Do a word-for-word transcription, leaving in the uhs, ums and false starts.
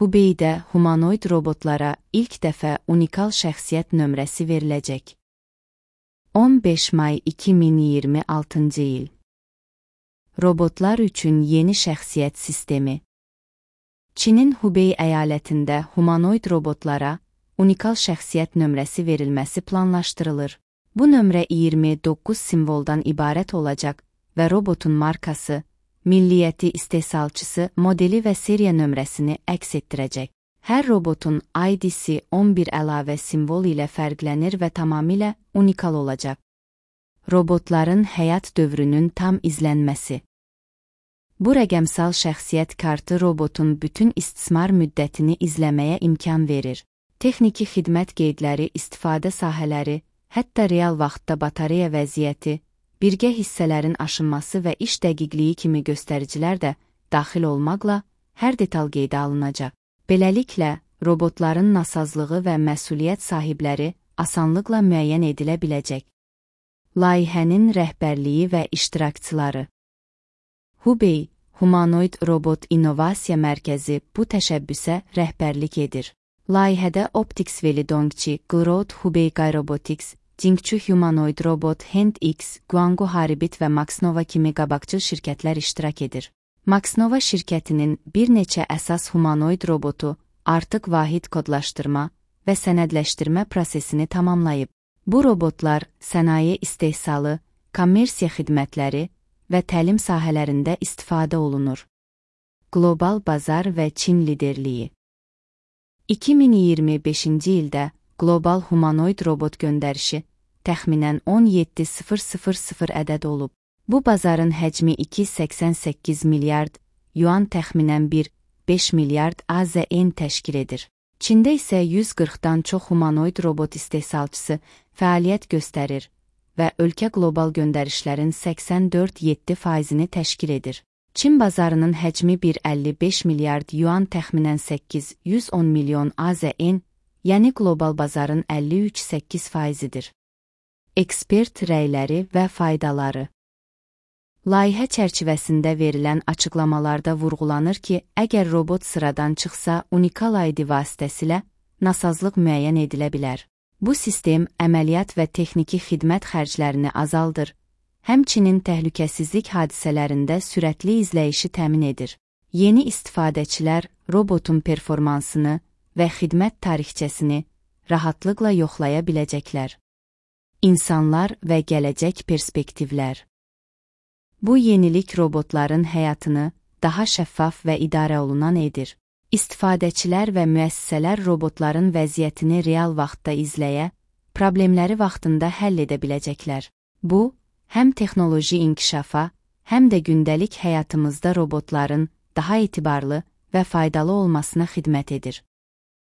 Hubeidə humanoid robotlara ilk dəfə unikal şəxsiyyət nömrəsi veriləcək. on beş may iki min iyirmi altıncı il. Robotlar üçün yeni şəxsiyyət sistemi. Çinin Hubei əyalətində humanoid robotlara unikal şəxsiyyət nömrəsi verilməsi planlaşdırılır. Bu nömrə iyirmi doqquz simvoldan ibarət olacaq və robotun markası, milliyyəti, istehsalçısı, modeli və seriya nömrəsini əks etdirəcək. Hər robotun I D-si on bir əlavə simvol ilə fərqlənir və tamamilə unikal olacaq. Robotların həyat dövrünün tam izlənməsi. Bu rəqəmsal şəxsiyyət kartı robotun bütün istismar müddətini izləməyə imkan verir. Texniki xidmət qeydləri, istifadə sahələri, hətta real vaxtda batareya vəziyyəti, birgə hissələrin aşınması və iş dəqiqliyi kimi göstəricilər də daxil olmaqla hər detal qeydə alınacaq. Beləliklə, robotların nasazlığı və məsuliyyət sahibləri asanlıqla müəyyən edilə biləcək. Layihənin rəhbərliyi və iştirakçıları. Hubei, Humanoid Robot İnnovasiya Mərkəzi bu təşəbbüsə rəhbərlik edir. Layihədə Optics Veli Dongqi, Growth Hubei Robotics, Jingchu Humanoid Robot, HandX, Guanggu Haribit və Maxnova kimi qabaqcıl şirkətlər iştirak edir. Maxnova şirkətinin bir neçə əsas humanoid robotu artıq vahid kodlaşdırma və sənədləşdirmə prosesini tamamlayıb. Bu robotlar sənaye istehsalı, kommersiya xidmətləri və təlim sahələrində istifadə olunur. Qlobal bazar və Çin liderliyi. iki min iyirmi beşinci ildə qlobal humanoid robot göndərişi təxminən on yeddi min ədəd olub. Bu bazarın həcmi iki nöqtə səksən səkkiz milyard yuan, təxminən bir nöqtə beş milyard A Z N təşkil edir. Çində isə yüz qırxdan çox humanoid robot istehsalçısı fəaliyyət göstərir və ölkə qlobal göndərişlərin səksən dörd nöqtə yeddi faizini təşkil edir. Çin bazarının həcmi bir nöqtə əlli beş milyard yuan, təxminən səkkiz yüz on milyon A Z N, yəni qlobal bazarın əlli üç nöqtə səkkiz faizidir. Ekspert rəyləri və faydaları. Layihə çərçivəsində verilən açıqlamalarda vurğulanır ki, əgər robot sıradan çıxsa, unikal I D vasitəsilə nasazlıq müəyyən edilə bilər. Bu sistem əməliyyat və texniki xidmət xərclərini azaldır, həmçinin təhlükəsizlik hadisələrində sürətli izləyişi təmin edir. Yeni istifadəçilər robotun performansını və xidmət tarixçəsini rahatlıqla yoxlaya biləcəklər. İnsanlar və gələcək perspektivlər. Bu yenilik robotların həyatını daha şəffaf və idarə olunan edir. İstifadəçilər və müəssisələr robotların vəziyyətini real vaxtda izləyə, problemləri vaxtında həll edə biləcəklər. Bu, həm texnoloji inkişafa, həm də gündəlik həyatımızda robotların daha etibarlı və faydalı olmasına xidmət edir.